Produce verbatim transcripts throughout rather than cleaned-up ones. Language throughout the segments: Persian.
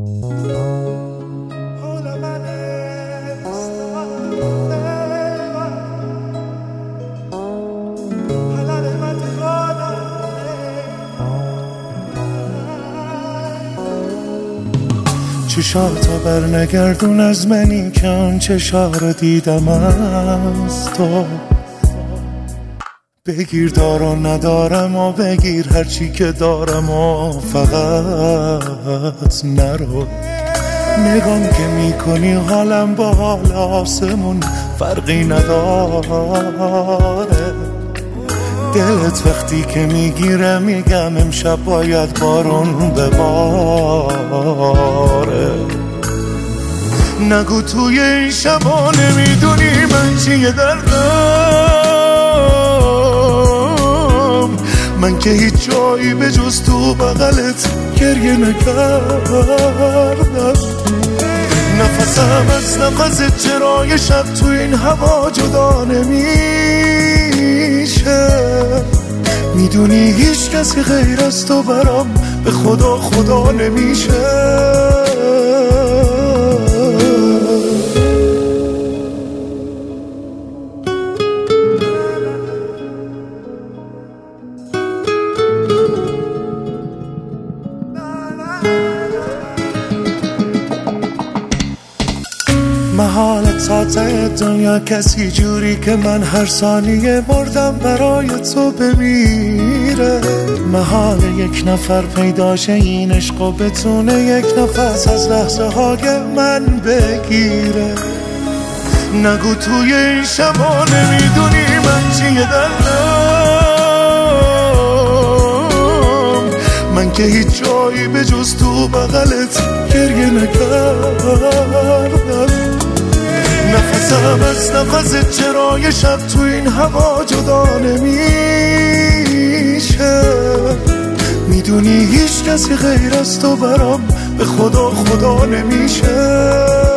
چشاتا بر نگردون از منی که آن چشا رو دیدم از تو. بگیر دارم ندارم و بگیر هرچی که دارم و فقط نرو. نگام که میکنی حالم با حال آسمون فرقی نداره. دلت وقتی که میگیره میگم امشب باید بارون بباره. نگو توی این شبا نمیدونی من چیه دردم. من که هیچ جایی به جز تو بغلت گریه نکردم. نفسم از نفست چرای شب تو این هوا جدا نمیشه. میدونی هیچ کسی غیر از تو برام به خدا خدا نمیشه. محالت ساته دنیا کسی جوری که من هر ثانیه مردم برای تو بمیره. محال یک نفر پیداشه این عشق و بتونه یک نفس از لحظه های من بگیره. نگو توی این شبا نمیدونی من چیه دلم. من که هیچ جایی به جز تو بغلت گریه نکردم. نفسم از نفست چرای شب تو این هوا جدا نمیشه. میدونی هیچ کسی غیر از تو برام به خدا خدا نمیشه.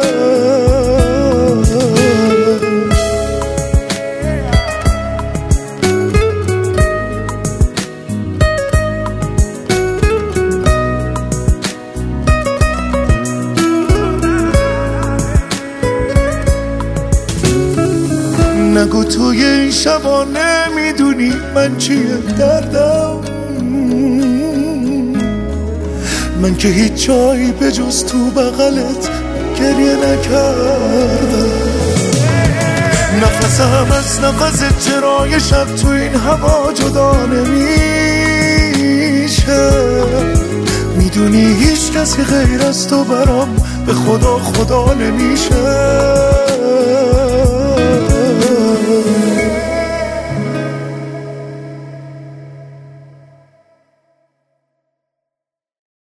نگو توی این شبا نمیدونی من چیه دردم. من که هیچ جایی به جز تو بغلت گریه نکردم. نفسم از نفست چرای شب تو این هوا جدا نمیشه. میدونی هیچ کسی غیر از تو برام به خدا خدا نمیشه.